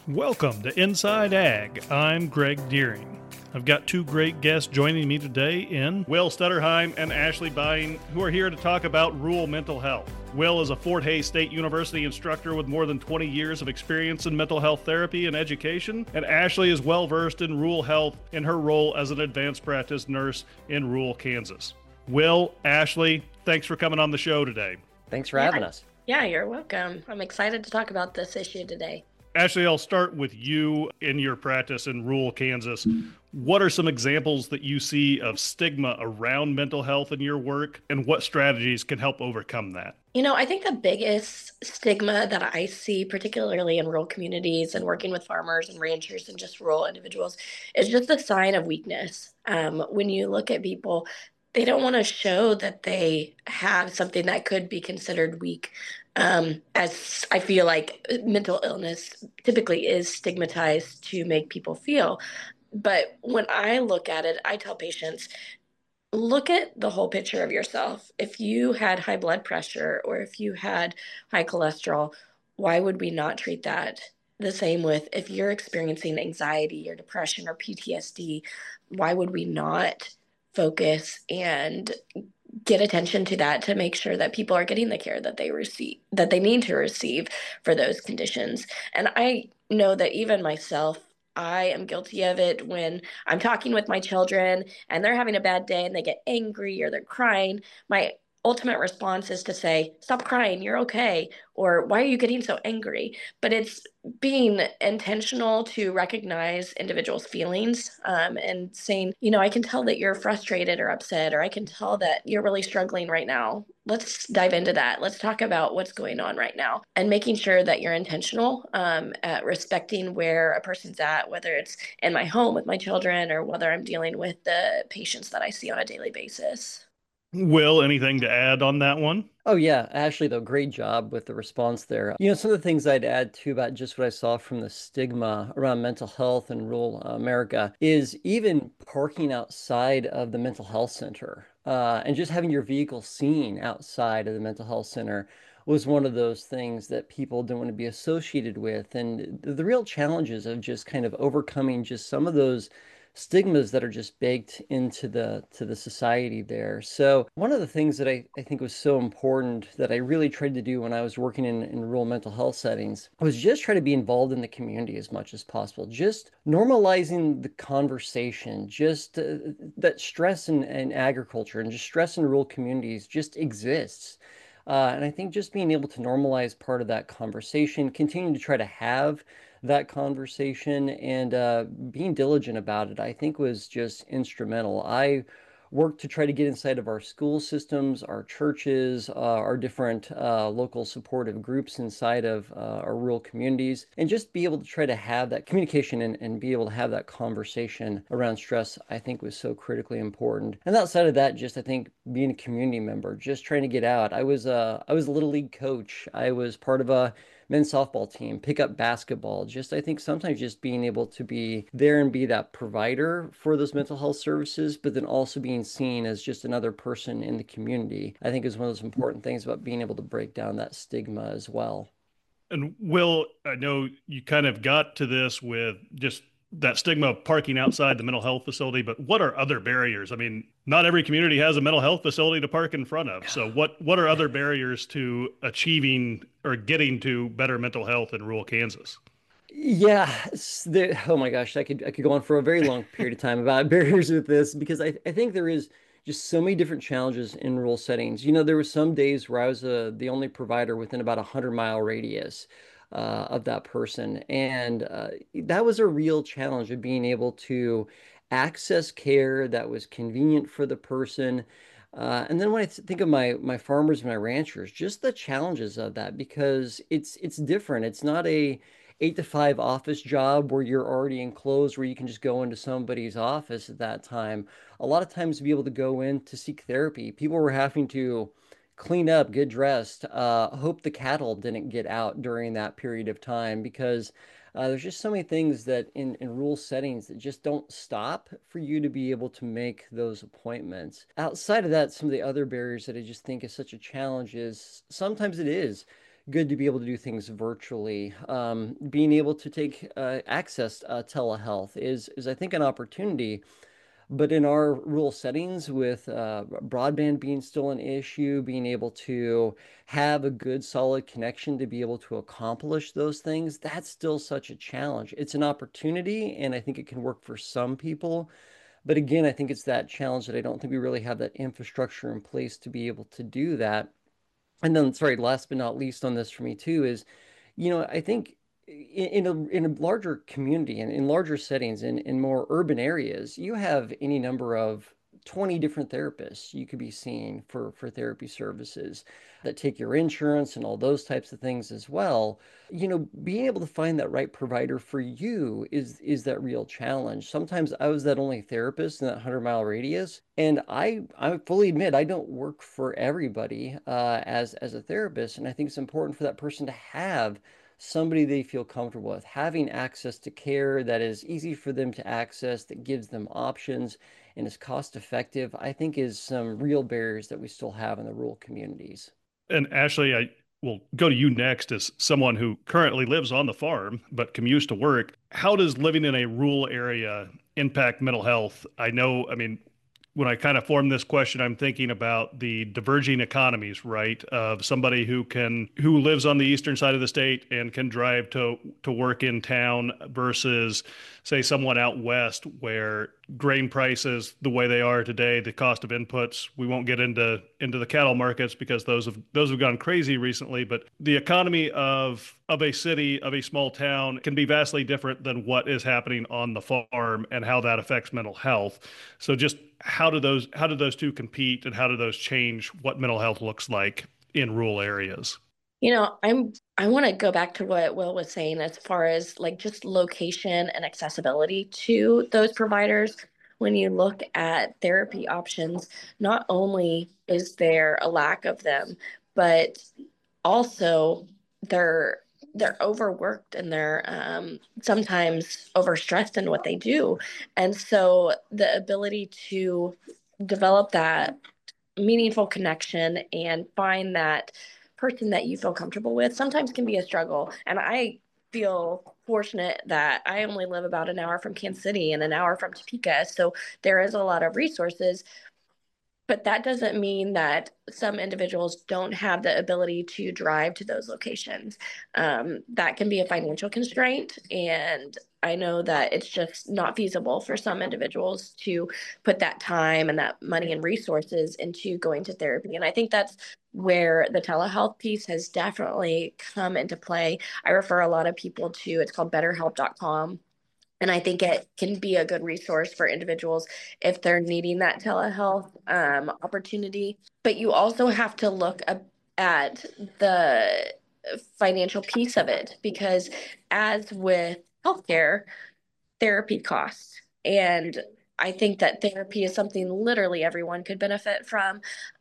Welcome to Inside Ag. I'm Greg Deering. I've got two great guests joining me today in Will Stutterheim and Ashley Buying, who are here to talk about rural mental health. Will is a Fort Hays State University instructor with more than 20 years of experience in mental health therapy and education, and Ashley is well versed in rural health in her role as an advanced practice nurse in rural Kansas. Will, Ashley, thanks for coming on the show today. Thanks for having us. Yeah, you're welcome. I'm excited to talk about this issue today. Ashley, I'll start with you in your practice in rural Kansas. What are some examples that you see of stigma around mental health in your work, and what strategies can help overcome that? I think the biggest stigma that I see, particularly in rural communities and working with farmers and ranchers and just rural individuals, is just a sign of weakness. When you look at people, they don't want to show that they have something that could be considered weak. As I feel like mental illness typically is stigmatized to make people feel. But when I look at it, I tell patients, look at the whole picture of yourself. If you had high blood pressure or if you had high cholesterol, why would we not treat that? The same with if you're experiencing anxiety or depression or PTSD, why would we not focus and get attention to that to make sure that people are getting the care that they need to receive for those conditions? And I know that even myself, I am guilty of it when I'm talking with my children and they're having a bad day and they get angry or they're crying. My ultimate response is to say, "Stop crying, you're okay," or "Why are you getting so angry?" But it's being intentional to recognize individuals' feelings, and saying, I can tell that you're frustrated or upset, or I can tell that you're really struggling right now. Let's dive into that. Let's talk about what's going on right now, and making sure that you're intentional, at respecting where a person's at, whether it's in my home with my children or whether I'm dealing with the patients that I see on a daily basis. Will, anything to add on that one? Oh yeah, Ashley, though, great job with the response there. Some of the things I'd add too about just what I saw from the stigma around mental health in rural America is even parking outside of the mental health center, and just having your vehicle seen outside of the mental health center was one of those things that people don't want to be associated with. And the real challenges of just kind of overcoming just some of those stigmas that are just baked into the society there. So one of the things that I think was so important that I really tried to do when I was working in rural mental health settings was just try to be involved in the community as much as possible. Just normalizing the conversation, just that stress in agriculture and just stress in rural communities just exists. And I think just being able to normalize part of that conversation, continuing to try to have that conversation and being diligent about it, I think was just instrumental. I worked to try to get inside of our school systems, our churches, our different local supportive groups inside of our rural communities, and just be able to try to have that communication and be able to have that conversation around stress, I think was so critically important. And outside of that, just I think being a community member, just trying to get out. I was a little league coach. I was part of a men's softball team, pick up basketball. Just I think sometimes just being able to be there and be that provider for those mental health services, but then also being seen as just another person in the community, I think is one of those important things about being able to break down that stigma as well. And Will, I know you kind of got to this with just that stigma of parking outside the mental health facility, but what are other barriers? I mean, not every community has a mental health facility to park in front of. So what are other barriers to achieving or getting to better mental health in rural Kansas? Yeah, oh my gosh, I could go on for a very long period of time about barriers with this because I think there is just so many different challenges in rural settings. There were some days where I was the only provider within about a 100-mile radius of that person, and that was a real challenge of being able to access care that was convenient for the person. And then when I think of my farmers and my ranchers, just the challenges of that because it's different. It's not a 8 to 5 office job where you're already enclosed, where you can just go into somebody's office at that time. A lot of times to be able to go in to seek therapy, people were having to clean up, get dressed, hope the cattle didn't get out during that period of time because there's just so many things that in rural settings that just don't stop for you to be able to make those appointments. Outside of that, some of the other barriers that I just think is such a challenge is sometimes it is good to be able to do things virtually. Being able to take access telehealth is I think an opportunity. But in our rural settings, with broadband being still an issue, being able to have a good, solid connection to be able to accomplish those things, that's still such a challenge. It's an opportunity, and I think it can work for some people. But again, I think it's that challenge that I don't think we really have that infrastructure in place to be able to do that. And then, sorry, last but not least on this for me too is, I think in a larger community and in larger settings, in more urban areas, you have any number of 20 different therapists you could be seeing for therapy services that take your insurance and all those types of things as well. Being able to find that right provider for you is that real challenge. Sometimes I was that only therapist in that 100-mile radius, and I fully admit I don't work for everybody as a therapist, and I think it's important for that person to have somebody they feel comfortable with, having access to care that is easy for them to access, that gives them options and is cost effective, I think is some real barriers that we still have in the rural communities. And Ashley, I will go to you next as someone who currently lives on the farm but commutes to work. How does living in a rural area impact mental health? I know, I mean, when I kind of form this question, I'm thinking about the diverging economies, right? Of somebody who lives on the eastern side of the state and can drive to work in town versus, say, someone out west where grain prices the way they are today, the cost of inputs, we won't get into the cattle markets because those have gone crazy recently, but the economy of a city, of a small town can be vastly different than what is happening on the farm and how that affects mental health. So just how do those two compete and how do those change what mental health looks like in rural areas? I want to go back to what Will was saying as far as like just location and accessibility to those providers. When you look at therapy options, not only is there a lack of them, but also they're they're overworked and they're sometimes overstressed in what they do. And so the ability to develop that meaningful connection and find that person that you feel comfortable with sometimes can be a struggle. And I feel fortunate that I only live about an hour from Kansas City and an hour from Topeka. So there is a lot of resources, but that doesn't mean that some individuals don't have the ability to drive to those locations. That can be a financial constraint. And I know that it's just not feasible for some individuals to put that time and that money and resources into going to therapy. And I think that's where the telehealth piece has definitely come into play. I refer a lot of people to, it's called betterhelp.com, and I think it can be a good resource for individuals if they're needing that telehealth opportunity. But you also have to look at the financial piece of it because, as with healthcare, therapy costs. And I think that therapy is something literally everyone could benefit from.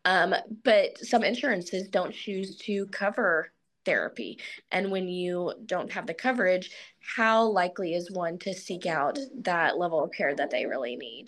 But some insurances don't choose to cover therapy. And when you don't have the coverage, how likely is one to seek out that level of care that they really need?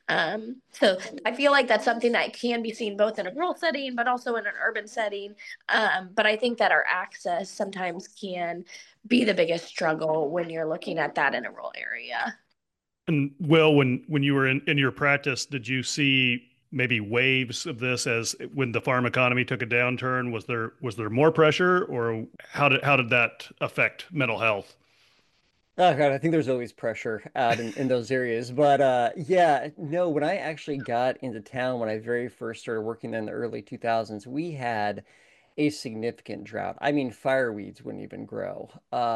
So I feel like that's something that can be seen both in a rural setting, but also in an urban setting. But I think that our access sometimes can be the biggest struggle when you're looking at that in a rural area. And Will, when you were in your practice, did you see maybe waves of this as when the farm economy took a downturn? Was there more pressure, or how did that affect mental health? Oh God, I think there's always pressure out in those areas. But yeah, no, when I actually got into town, when I very first started working in the early 2000s, we had a significant drought. I mean, fireweeds wouldn't even grow.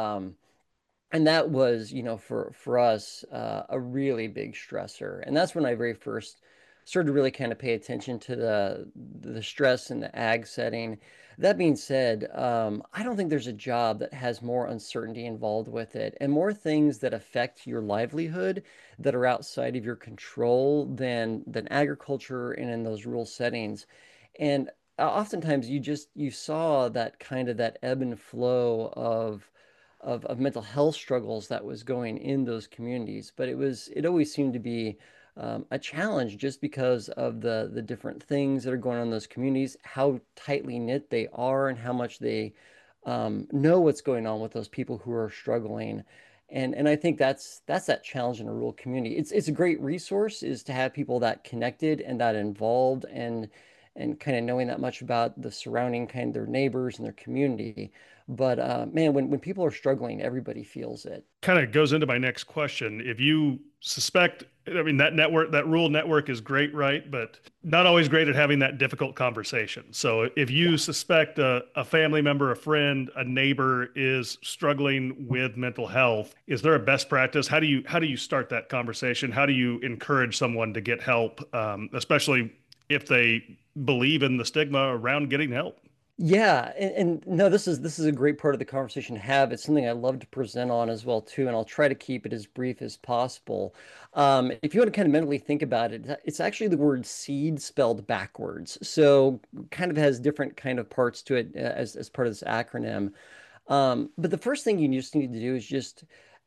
And that was, for us, a really big stressor. And that's when I very first started to really kind of pay attention to the stress in the ag setting. That being said, I don't think there's a job that has more uncertainty involved with it and more things that affect your livelihood that are outside of your control than agriculture and in those rural settings. And oftentimes you saw that kind of that ebb and flow of mental health struggles that was going in those communities. But it always seemed to be a challenge just because of the different things that are going on in those communities, how tightly knit they are, and how much they know what's going on with those people who are struggling. And I think that's that challenge in a rural community. It's a great resource is to have people that connected and that involved and kind of knowing that much about the surrounding kind of their neighbors and their community. But man, when people are struggling, everybody feels it. Kind of goes into my next question. If you suspect, I mean, that network, that rural network is great, right? But not always great at having that difficult conversation. So if you suspect a family member, a friend, a neighbor is struggling with mental health, is there a best practice? How do you start that conversation? How do you encourage someone to get help, especially if they believe in the stigma around getting help? Yeah, and no, this is a great part of the conversation to have. It's something I love to present on as well too, and I'll try to keep it as brief as possible. If you want to kind of mentally think about it, it's actually the word seed spelled backwards. So kind of has different kind of parts to it as part of this acronym. But the first thing you just need to do is just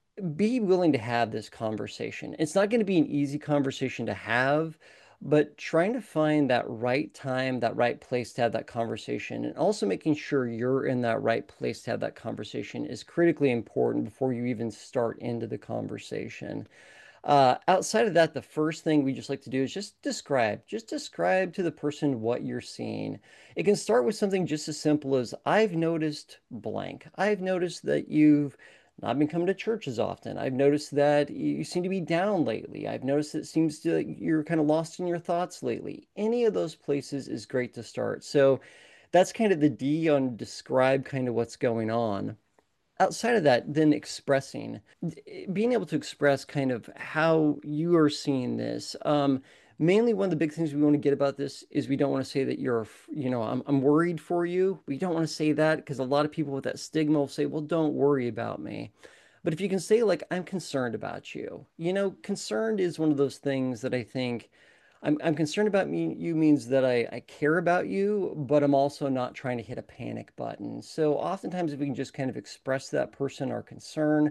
be willing to have this conversation. It's not going to be an easy conversation to have, but trying to find that right time, that right place to have that conversation, and also making sure you're in that right place to have that conversation is critically important before you even start into the conversation. Outside of that, the first thing we just like to do is just describe to the person what you're seeing. It can start with something just as simple as, I've noticed blank. I've noticed that you've not been coming to church as often. I've noticed that you seem to be down lately. I've noticed it seems to you're kind of lost in your thoughts lately. Any of those places is great to start. So that's kind of the D on describe kind of what's going on. Outside of that, then expressing, being able to express kind of how you are seeing this. Mainly one of the big things we want to get about this is we don't want to say that I'm worried for you. We don't want to say that because a lot of people with that stigma will say, well, don't worry about me. But if you can say, like, I'm concerned about you, concerned is one of those things that I think I'm concerned about you means that I care about you, but I'm also not trying to hit a panic button. So oftentimes if we can just kind of express to that person our concern,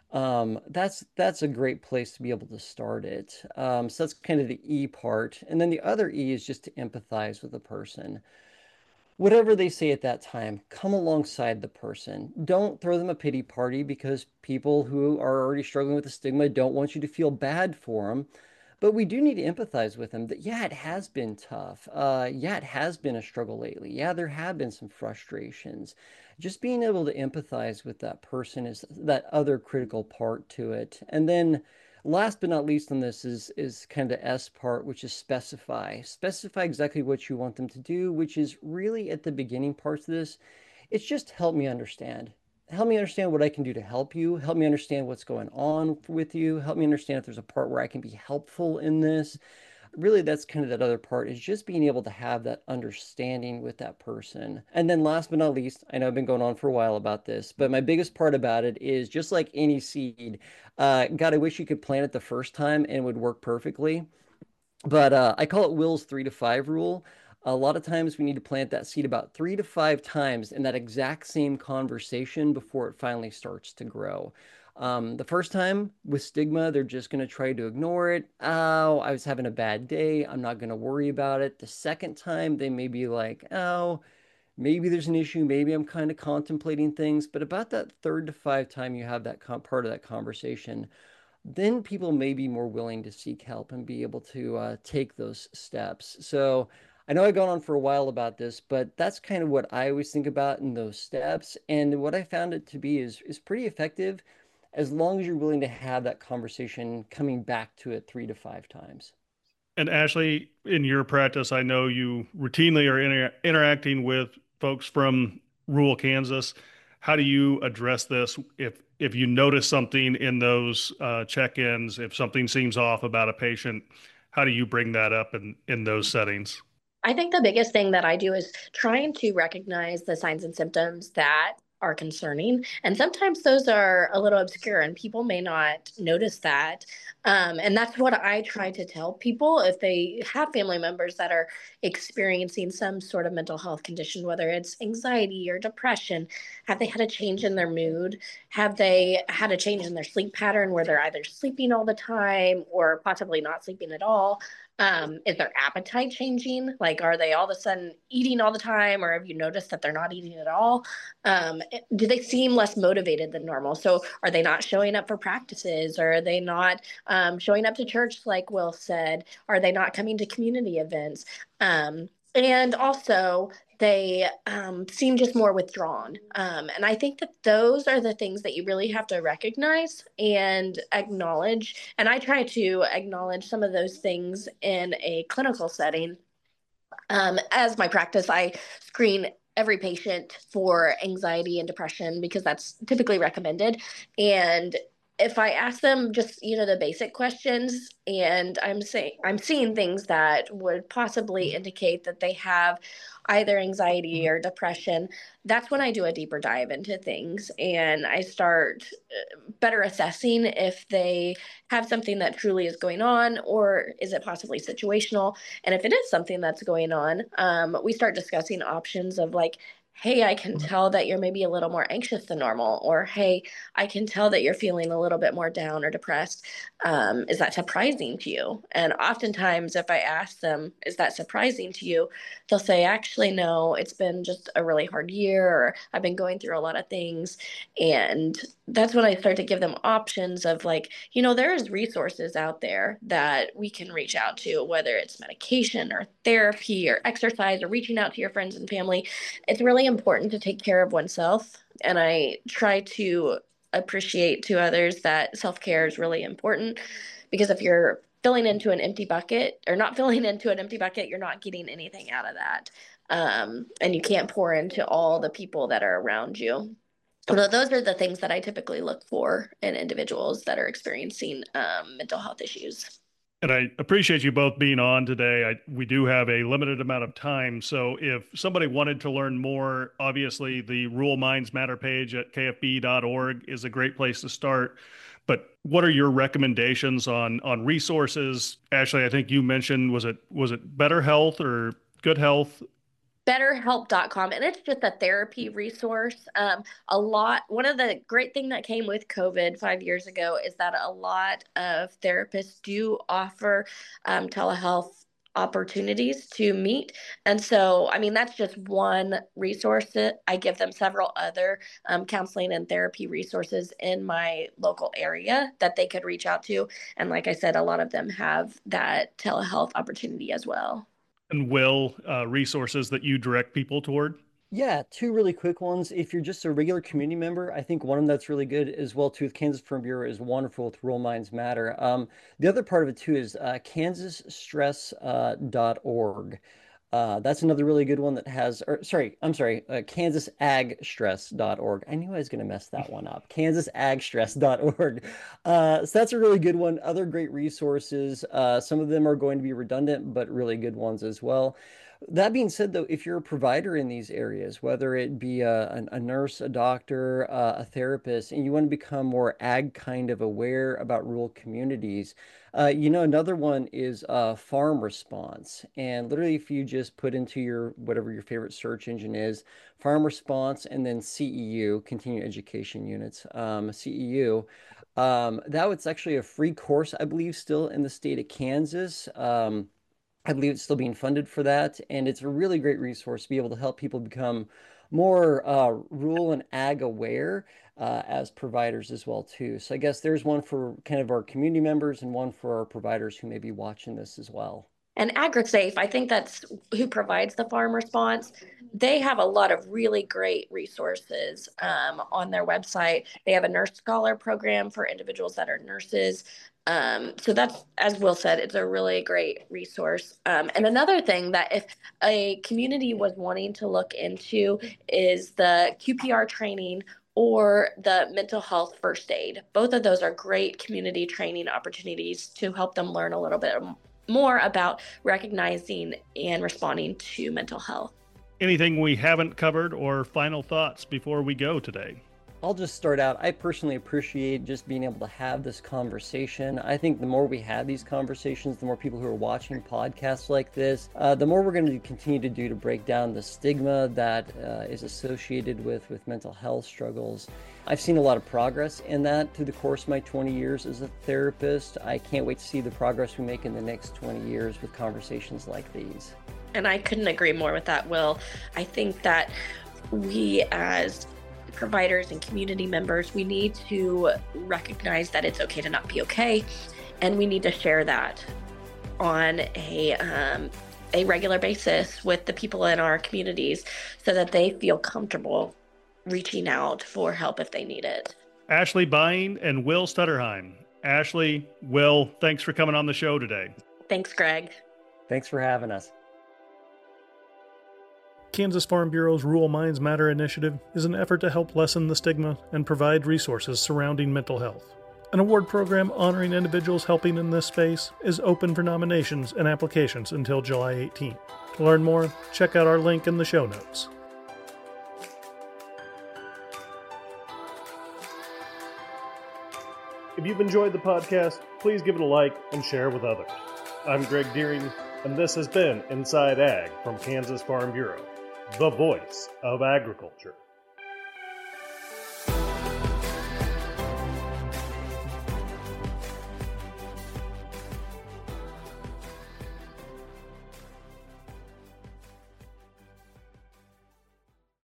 that's a great place to be able to start it. So that's kind of the E part. And then the other E is just to empathize with the person. Whatever they say at that time, come alongside the person. Don't throw them a pity party because people who are already struggling with the stigma don't want you to feel bad for them. But we do need to empathize with them that, yeah, it has been tough. Yeah, it has been a struggle lately. Yeah, there have been some frustrations. Just being able to empathize with that person is that other critical part to it. And then last but not least on this is kind of the S part, which is specify. Specify exactly what you want them to do, which is really at the beginning parts of this. It's just help me understand. Help me understand what I can do to help you. Help me understand what's going on with you. Help me understand if there's a part where I can be helpful in this. Really, that's kind of that other part is just being able to have that understanding with that person. And then last but not least, I know I've been going on for a while about this, but my biggest part about it is just like any seed, God, I wish you could plant it the first time and it would work perfectly. But I call it Will's 3 to 5 rule. A lot of times we need to plant that seed about 3 to 5 times in that exact same conversation before it finally starts to grow. The first time with stigma, they're just going to try to ignore it. Oh, I was having a bad day. I'm not going to worry about it. The second time, they may be like, oh, maybe there's an issue. Maybe I'm kind of contemplating things. But about that third to five time you have that part of that conversation, then people may be more willing to seek help and be able to take those steps. So I know I've gone on for a while about this, but that's kind of what I always think about in those steps. And what I found it to be is pretty effective as long as you're willing to have that conversation coming back to it 3 to 5 times. And Ashley, in your practice, I know you routinely are interacting with folks from rural Kansas. How do you address this if you notice something in those check-ins, if something seems off about a patient, how do you bring that up in those settings? I think the biggest thing that I do is trying to recognize the signs and symptoms that are concerning. And sometimes those are a little obscure and people may not notice that. And that's what I try to tell people if they have family members that are experiencing some sort of mental health condition, whether it's anxiety or depression. Have they had a change in their mood? Have they had a change in their sleep pattern where they're either sleeping all the time or possibly not sleeping at all? Is their appetite changing? Like, are they all of a sudden eating all the time, or have you noticed that they're not eating at all? Do they seem less motivated than normal? So, are they not showing up for practices? Or are they not showing up to church, like Will said? Are they not coming to community events? And also, they seem just more withdrawn. And I think that those are the things that you really have to recognize and acknowledge. And I try to acknowledge some of those things in a clinical setting. As my practice, I screen every patient for anxiety and depression because that's typically recommended. And if I ask them just, the basic questions, and I'm seeing things that would possibly indicate that they have either anxiety or depression, that's when I do a deeper dive into things and I start better assessing if they have something that truly is going on, or is it possibly situational. And if it is something that's going on, we start discussing options of like, hey, I can tell that you're maybe a little more anxious than normal, or hey, I can tell that you're feeling a little bit more down or depressed. Is that surprising to you? And oftentimes, if I ask them, is that surprising to you? They'll say, actually, no, it's been just a really hard year, or I've been going through a lot of things. And that's when I start to give them options of like, there's resources out there that we can reach out to, whether it's medication or therapy or exercise or reaching out to your friends and family. It's really important to take care of oneself. And I try to appreciate to others that self-care is really important, because if you're filling into an empty bucket or not filling into an empty bucket, you're not getting anything out of that. And you can't pour into all the people that are around you. So those are the things that I typically look for in individuals that are experiencing mental health issues. And I appreciate you both being on today. We do have a limited amount of time. So if somebody wanted to learn more, obviously the Rural Minds Matter page at kfb.org is a great place to start. But what are your recommendations on resources? Ashley, I think you mentioned, was it Better Health or Good Health? BetterHelp.com, and it's just a therapy resource. One of the great thing that came with COVID 5 years ago is that a lot of therapists do offer telehealth opportunities to meet. And so, I mean, that's just one resource. That I give them several other counseling and therapy resources in my local area that they could reach out to. And like I said, a lot of them have that telehealth opportunity as well. And Will, resources that you direct people toward? Yeah, two really quick ones. If you're just a regular community member, I think one of them that's really good as well too with Kansas Farm Bureau is wonderful with Rural Minds Matter. The other part of it too is kansasstress.org. That's another really good one that has, or sorry, I'm sorry, kansasagstress.org. I knew I was going to mess that one up. kansasagstress.org. So that's a really good one. Other great resources. Some of them are going to be redundant, but really good ones as well. That being said, though, if you're a provider in these areas, whether it be a nurse, a doctor, a therapist, and you want to become more ag kind of aware about rural communities, another one is Farm Response. And literally, if you just put into your whatever your favorite search engine is, Farm Response, and then CEU, Continuing Education Units, CEU, that was actually a free course, I believe, still in the state of Kansas. I believe it's still being funded for that, and it's a really great resource to be able to help people become more rural and ag aware as providers as well too. So I guess there's one for kind of our community members and one for our providers who may be watching this as well. And AgriSafe, I think that's who provides the Farm Response. They have a lot of really great resources on their website. They have a nurse scholar program for individuals that are nurses. So that's, as Will said, it's a really great resource. And another thing that if a community was wanting to look into is the QPR training or the mental health first aid. Both of those are great community training opportunities to help them learn a little bit more about recognizing and responding to mental health. Anything we haven't covered or final thoughts before we go today? I'll just start out. I personally appreciate just being able to have this conversation. I think the more we have these conversations, the more people who are watching podcasts like this, the more we're going to continue to do to break down the stigma that is associated with mental health struggles. I've seen a lot of progress in that through the course of my 20 years as a therapist. I can't wait to see the progress we make in the next 20 years with conversations like these. And I couldn't agree more with that, Will. I think that we as providers and community members, we need to recognize that it's okay to not be okay. And we need to share that on a regular basis with the people in our communities so that they feel comfortable reaching out for help if they need it. Ashley Buying and Will Stutterheim. Ashley, Will, thanks for coming on the show today. Thanks, Greg. Thanks for having us. Kansas Farm Bureau's Rural Minds Matter initiative is an effort to help lessen the stigma and provide resources surrounding mental health. An award program honoring individuals helping in this space is open for nominations and applications until July 18th. To learn more, check out our link in the show notes. If you've enjoyed the podcast, please give it a like and share with others. I'm Greg Deering, and this has been Inside Ag from Kansas Farm Bureau, the voice of agriculture.